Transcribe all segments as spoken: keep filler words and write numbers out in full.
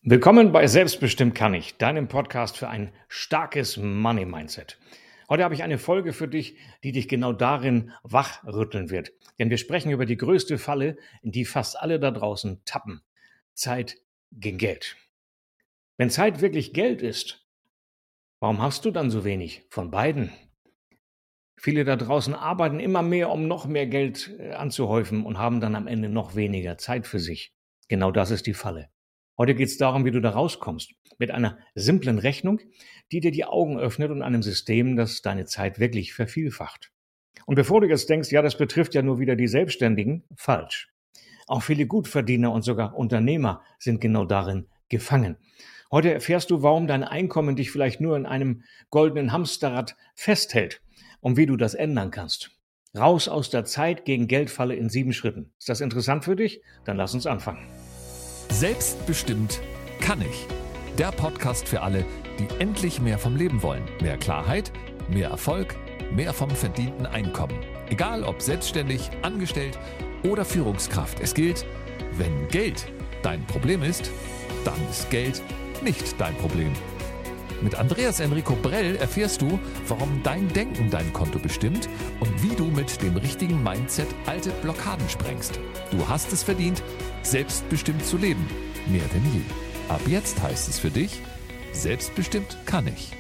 Willkommen bei Selbstbestimmt kann ich, deinem Podcast für ein starkes Money-Mindset. Heute habe ich eine Folge für dich, die dich genau darin wachrütteln wird. Denn wir sprechen über die größte Falle, in die fast alle da draußen tappen. Zeit gegen Geld. Wenn Zeit wirklich Geld ist, warum hast du dann so wenig von beiden? Viele da draußen arbeiten immer mehr, um noch mehr Geld äh, anzuhäufen und haben dann am Ende noch weniger Zeit für sich. Genau das ist die Falle. Heute geht es darum, wie du da rauskommst. Mit einer simplen Rechnung, die dir die Augen öffnet und einem System, das deine Zeit wirklich vervielfacht. Und bevor du jetzt denkst, ja, das betrifft ja nur wieder die Selbstständigen, falsch. Auch viele Gutverdiener und sogar Unternehmer sind genau darin gefangen. Heute erfährst du, warum dein Einkommen dich vielleicht nur in einem goldenen Hamsterrad festhält und wie du das ändern kannst. Raus aus der Zeit gegen Geldfalle in sieben Schritten. Ist das interessant für dich? Dann lass uns anfangen. Selbstbestimmt kann ich. Der Podcast für alle, die endlich mehr vom Leben wollen. Mehr Klarheit, mehr Erfolg, mehr vom verdienten Einkommen. Egal ob selbstständig, angestellt oder Führungskraft. Es gilt, wenn Geld dein Problem ist, dann ist Geld nicht dein Problem. Mit Andreas Enrico Brell erfährst du, warum dein Denken dein Konto bestimmt und wie du mit dem richtigen Mindset alte Blockaden sprengst. Du hast es verdient, selbstbestimmt zu leben. Mehr denn je. Ab jetzt heißt es für dich, selbstbestimmt kann ich.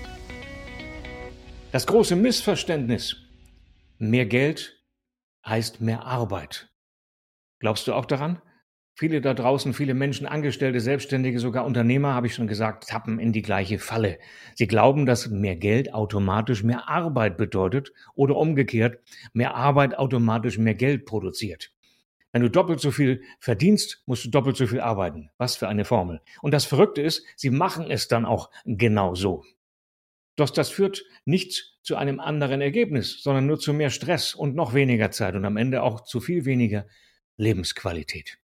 Das große Missverständnis. Mehr Geld heißt mehr Arbeit. Glaubst du auch daran? Viele da draußen, viele Menschen, Angestellte, Selbstständige, sogar Unternehmer, habe ich schon gesagt, tappen in die gleiche Falle. Sie glauben, dass mehr Geld automatisch mehr Arbeit bedeutet oder umgekehrt, mehr Arbeit automatisch mehr Geld produziert. Wenn du doppelt so viel verdienst, musst du doppelt so viel arbeiten. Was für eine Formel. Und das Verrückte ist, sie machen es dann auch genau so. Doch das führt nicht zu einem anderen Ergebnis, sondern nur zu mehr Stress und noch weniger Zeit und am Ende auch zu viel weniger Lebensqualität.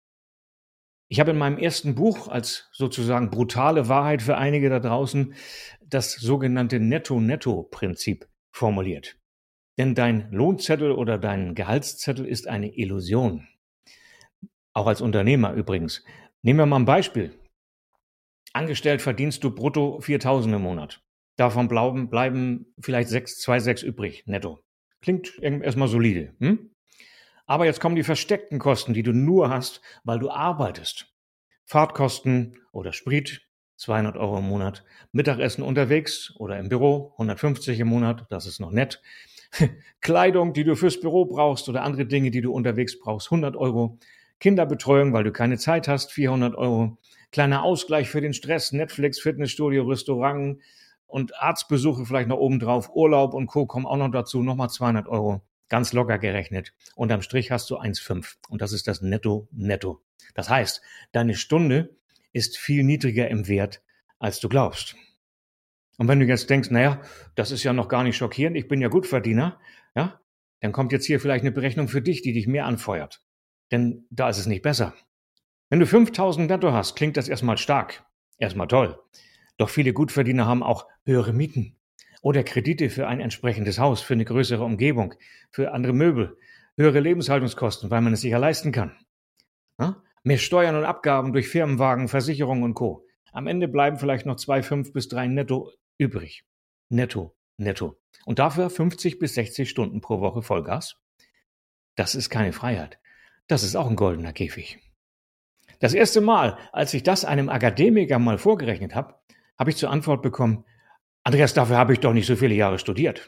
Ich habe in meinem ersten Buch als sozusagen brutale Wahrheit für einige da draußen das sogenannte Netto-Netto-Prinzip formuliert. Denn dein Lohnzettel oder dein Gehaltszettel ist eine Illusion. Auch als Unternehmer übrigens. Nehmen wir mal ein Beispiel. Angestellt verdienst du brutto viertausend im Monat. Davon bleiben, bleiben vielleicht sechs, zwei, sechs übrig, netto. Klingt erstmal solide. Hm? Aber jetzt kommen die versteckten Kosten, die du nur hast, weil du arbeitest. Fahrtkosten oder Sprit, zweihundert Euro im Monat. Mittagessen unterwegs oder im Büro, hundertfünfzig im Monat, das ist noch nett. Kleidung, die du fürs Büro brauchst oder andere Dinge, die du unterwegs brauchst, hundert Euro. Kinderbetreuung, weil du keine Zeit hast, vierhundert Euro. Kleiner Ausgleich für den Stress, Netflix, Fitnessstudio, Restaurant und Arztbesuche vielleicht noch obendrauf. Urlaub und Co. kommen auch noch dazu, nochmal zweihundert Euro. Ganz locker gerechnet. Unterm Strich hast du eins Komma fünf. Und das ist das Netto-Netto. Das heißt, deine Stunde ist viel niedriger im Wert, als du glaubst. Und wenn du jetzt denkst, naja, das ist ja noch gar nicht schockierend, ich bin ja Gutverdiener, ja, dann kommt jetzt hier vielleicht eine Berechnung für dich, die dich mehr anfeuert. Denn da ist es nicht besser. Wenn du fünftausend netto hast, klingt das erstmal stark. Erstmal toll. Doch viele Gutverdiener haben auch höhere Mieten. Oder Kredite für ein entsprechendes Haus, für eine größere Umgebung, für andere Möbel, höhere Lebenshaltungskosten, weil man es sich ja leisten kann. Ja? Mehr Steuern und Abgaben durch Firmenwagen, Versicherungen und Co. Am Ende bleiben vielleicht noch zwei Komma fünf bis drei netto übrig. Netto, netto. Und dafür fünfzig bis sechzig Stunden pro Woche Vollgas. Das ist keine Freiheit. Das ist auch ein goldener Käfig. Das erste Mal, als ich das einem Akademiker mal vorgerechnet habe, habe ich zur Antwort bekommen, Andreas, dafür habe ich doch nicht so viele Jahre studiert.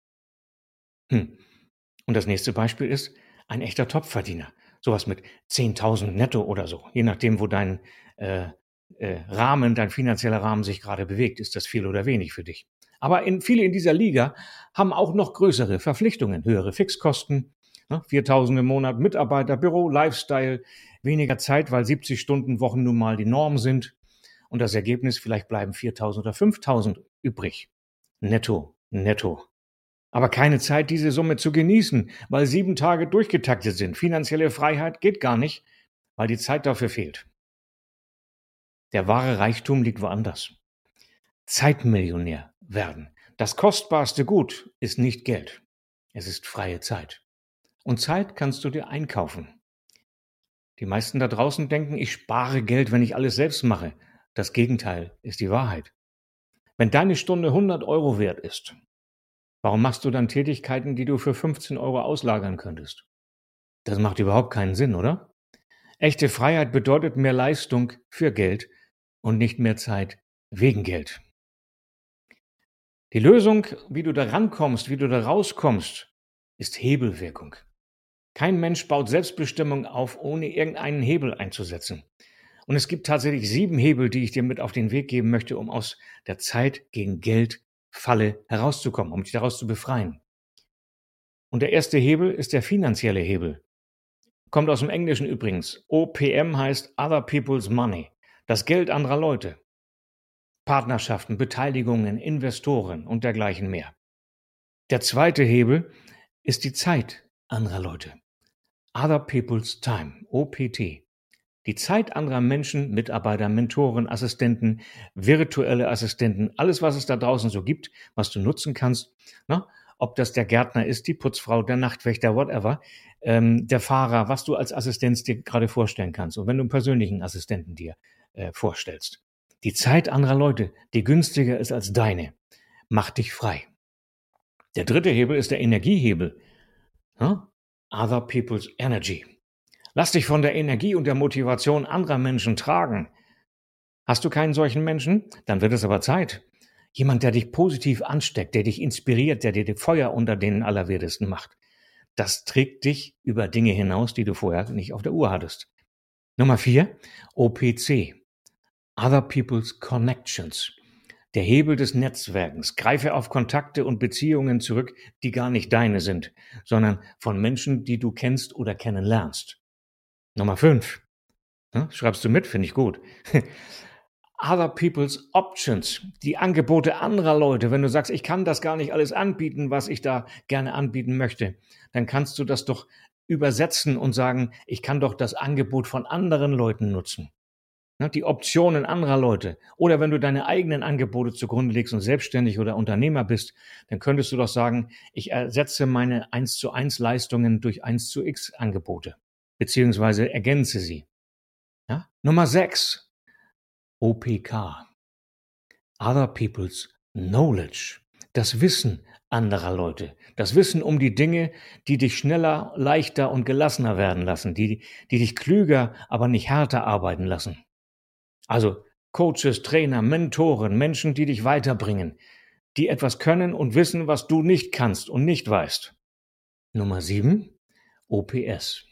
Hm. Und das nächste Beispiel ist ein echter Topverdiener. Sowas mit zehntausend netto oder so. Je nachdem, wo dein äh, äh, Rahmen, dein finanzieller Rahmen sich gerade bewegt, ist das viel oder wenig für dich. Aber in, viele in dieser Liga haben auch noch größere Verpflichtungen, höhere Fixkosten, ne, viertausend im Monat, Mitarbeiter, Büro, Lifestyle, weniger Zeit, weil siebzig Stunden Wochen nun mal die Norm sind. Und das Ergebnis, vielleicht bleiben viertausend oder fünftausend übrig. Netto, netto. Aber keine Zeit, diese Summe zu genießen, weil sieben Tage durchgetaktet sind. Finanzielle Freiheit geht gar nicht, weil die Zeit dafür fehlt. Der wahre Reichtum liegt woanders. Zeitmillionär werden. Das kostbarste Gut ist nicht Geld. Es ist freie Zeit. Und Zeit kannst du dir einkaufen. Die meisten da draußen denken, ich spare Geld, wenn ich alles selbst mache. Das Gegenteil ist die Wahrheit. Wenn deine Stunde hundert Euro wert ist, warum machst du dann Tätigkeiten, die du für fünfzehn Euro auslagern könntest? Das macht überhaupt keinen Sinn, oder? Echte Freiheit bedeutet mehr Leistung für Geld und nicht mehr Zeit wegen Geld. Die Lösung, wie du da rankommst, wie du da rauskommst, ist Hebelwirkung. Kein Mensch baut Selbstbestimmung auf, ohne irgendeinen Hebel einzusetzen. Und es gibt tatsächlich sieben Hebel, die ich dir mit auf den Weg geben möchte, um aus der Zeit gegen Geld Falle herauszukommen, um dich daraus zu befreien. Und der erste Hebel ist der finanzielle Hebel. Kommt aus dem Englischen übrigens. O P M heißt Other People's Money. Das Geld anderer Leute. Partnerschaften, Beteiligungen, Investoren und dergleichen mehr. Der zweite Hebel ist die Zeit anderer Leute. Other People's Time. O P T. Die Zeit anderer Menschen, Mitarbeiter, Mentoren, Assistenten, virtuelle Assistenten, alles, was es da draußen so gibt, was du nutzen kannst, ne? Ob das der Gärtner ist, die Putzfrau, der Nachtwächter, whatever, ähm, der Fahrer, was du als Assistenz dir gerade vorstellen kannst und wenn du einen persönlichen Assistenten dir äh, vorstellst. Die Zeit anderer Leute, die günstiger ist als deine, macht dich frei. Der dritte Hebel ist der Energiehebel. Ne? Other People's Energy. Lass dich von der Energie und der Motivation anderer Menschen tragen. Hast du keinen solchen Menschen? Dann wird es aber Zeit. Jemand, der dich positiv ansteckt, der dich inspiriert, der dir die Feuer unter den Allerwertesten macht. Das trägt dich über Dinge hinaus, die du vorher nicht auf der Uhr hattest. Nummer vier, O P C. Other People's Connections. Der Hebel des Netzwerkens. Greife auf Kontakte und Beziehungen zurück, die gar nicht deine sind, sondern von Menschen, die du kennst oder kennenlernst. Nummer fünf. Ja, schreibst du mit? Finde ich gut. Other People's Options. Die Angebote anderer Leute. Wenn du sagst, ich kann das gar nicht alles anbieten, was ich da gerne anbieten möchte, dann kannst du das doch übersetzen und sagen, ich kann doch das Angebot von anderen Leuten nutzen. Die Optionen anderer Leute. Oder wenn du deine eigenen Angebote zugrunde legst und selbstständig oder Unternehmer bist, dann könntest du doch sagen, ich ersetze meine eins zu eins Leistungen durch eins zu x Angebote. Beziehungsweise ergänze sie. Ja? Nummer sechs. O P K. Other People's Knowledge. Das Wissen anderer Leute. Das Wissen um die Dinge, die dich schneller, leichter und gelassener werden lassen. Die, die dich klüger, aber nicht härter arbeiten lassen. Also Coaches, Trainer, Mentoren, Menschen, die dich weiterbringen. Die etwas können und wissen, was du nicht kannst und nicht weißt. Nummer sieben. O P S.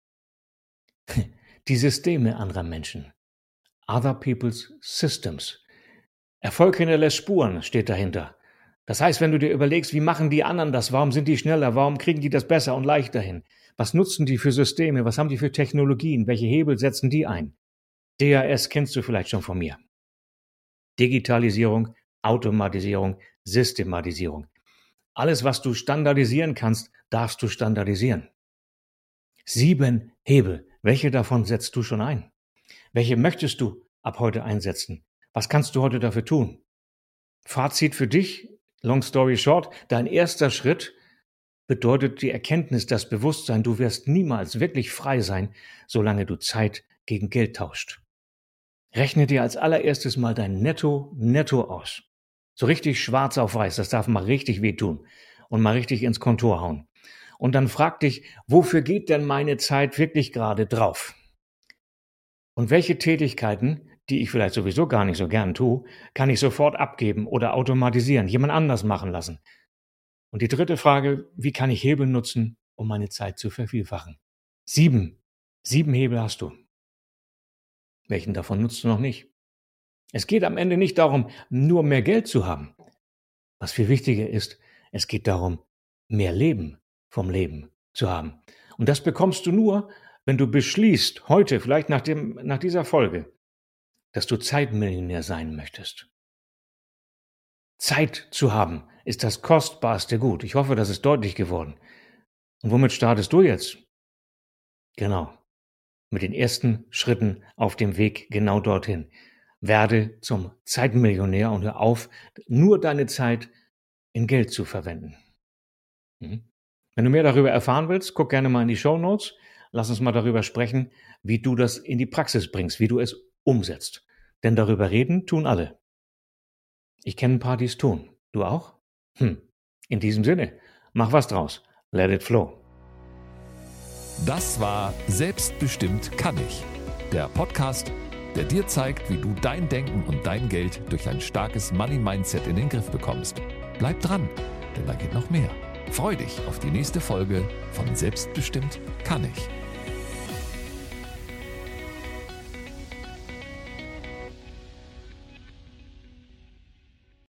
Die Systeme anderer Menschen. Other People's Systems. Erfolg hinterlässt Spuren, steht dahinter. Das heißt, wenn du dir überlegst, wie machen die anderen das, warum sind die schneller, warum kriegen die das besser und leichter hin? Was nutzen die für Systeme, was haben die für Technologien, welche Hebel setzen die ein? D A S kennst du vielleicht schon von mir. Digitalisierung, Automatisierung, Systematisierung. Alles, was du standardisieren kannst, darfst du standardisieren. Sieben Hebel. Welche davon setzt du schon ein? Welche möchtest du ab heute einsetzen? Was kannst du heute dafür tun? Fazit für dich, long story short, dein erster Schritt bedeutet die Erkenntnis, das Bewusstsein, du wirst niemals wirklich frei sein, solange du Zeit gegen Geld tauscht. Rechne dir als allererstes mal dein Netto, Netto aus. So richtig schwarz auf weiß, das darf mal richtig wehtun und mal richtig ins Kontor hauen. Und dann frag dich, wofür geht denn meine Zeit wirklich gerade drauf? Und welche Tätigkeiten, die ich vielleicht sowieso gar nicht so gern tue, kann ich sofort abgeben oder automatisieren, jemand anders machen lassen? Und die dritte Frage, wie kann ich Hebel nutzen, um meine Zeit zu vervielfachen? Sieben. Sieben Hebel hast du. Welchen davon nutzt du noch nicht? Es geht am Ende nicht darum, nur mehr Geld zu haben. Was viel wichtiger ist, es geht darum, mehr Leben vom Leben zu haben. Und das bekommst du nur, wenn du beschließt, heute, vielleicht nach dem, nach dieser Folge, dass du Zeitmillionär sein möchtest. Zeit zu haben ist das kostbarste Gut. Ich hoffe, das ist deutlich geworden. Und womit startest du jetzt? Genau. Mit den ersten Schritten auf dem Weg genau dorthin. Werde zum Zeitmillionär und hör auf, nur deine Zeit in Geld zu verwenden. Mhm. Wenn du mehr darüber erfahren willst, guck gerne mal in die Shownotes. Lass uns mal darüber sprechen, wie du das in die Praxis bringst, wie du es umsetzt. Denn darüber reden tun alle. Ich kenne ein paar, die es tun. Du auch? Hm. In diesem Sinne, mach was draus. Let it flow. Das war Selbstbestimmt kann ich. Der Podcast, der dir zeigt, wie du dein Denken und dein Geld durch ein starkes Money-Mindset in den Griff bekommst. Bleib dran, denn da geht noch mehr. Freu dich auf die nächste Folge von Selbstbestimmt kann ich.